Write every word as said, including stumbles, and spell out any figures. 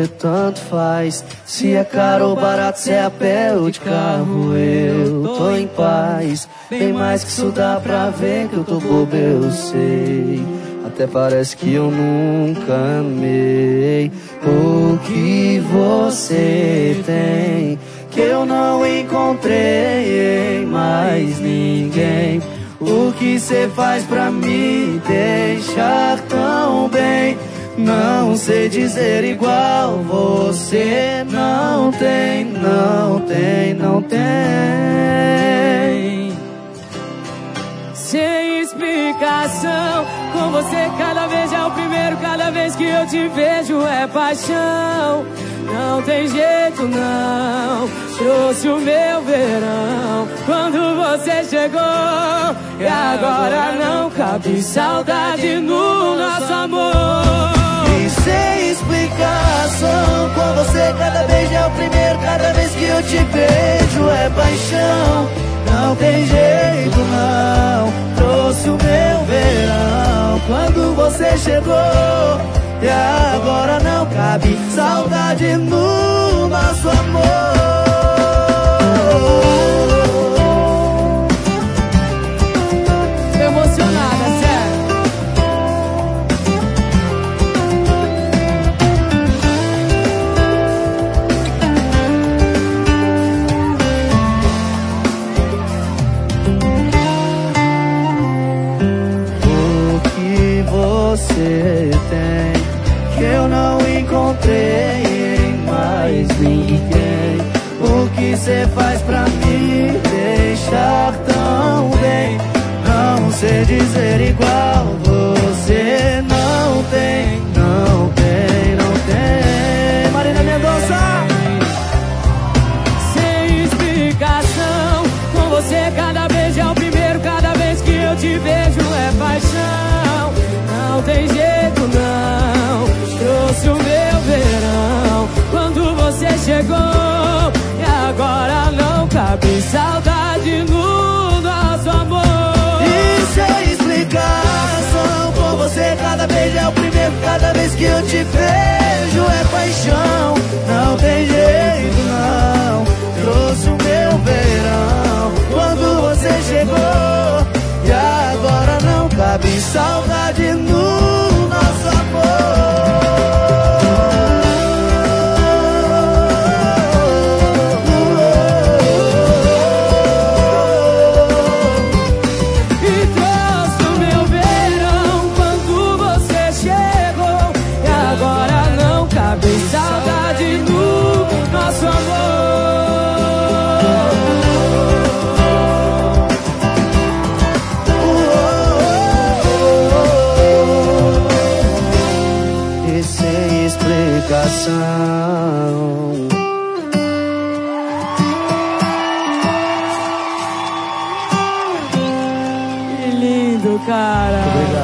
você tanto faz. Se é caro ou barato, se é a pé ou de carro, eu tô em paz. Bem mais que isso dá pra ver que eu tô bobo, eu sei. Até parece que eu nunca amei o que você tem, que eu não encontrei em mais ninguém. O que cê faz pra me deixar tão bem, não sei dizer igual. Você não tem, não tem, não tem. Sem explicação, com você cada vez é o primeiro, cada vez que eu te vejo é paixão. Não tem jeito não, trouxe o meu verão quando você chegou, e agora não cabe saudade no nosso amor. E sem explicação, com você cada vez é o primeiro, cada vez que eu te vejo é paixão. Não tem jeito não, trouxe o meu verão quando você chegou, e agora não cabe saudade no nosso amor. Tô emocionada, sério. O que você tem que eu não encontrei em mais ninguém? O que cê faz pra me deixar tão bem, não sei dizer igual. Você não tem, não tem, não tem. Marina Mendonça. Sem explicação, com você cada vez é o primeiro, cada vez que eu te vejo é paixão. Não tem jeito não, trouxe o meu verão quando você chegou, e agora não cabe saudade no nosso amor. E sem explicação, com você cada vez é o primeiro, cada vez que eu te vejo é paixão. Não tem jeito não, trouxe o meu verão quando você chegou, e agora não cabe saudade no nosso amor. Saudade no nosso amor. E sem explicação. Que lindo, cara. Obrigado.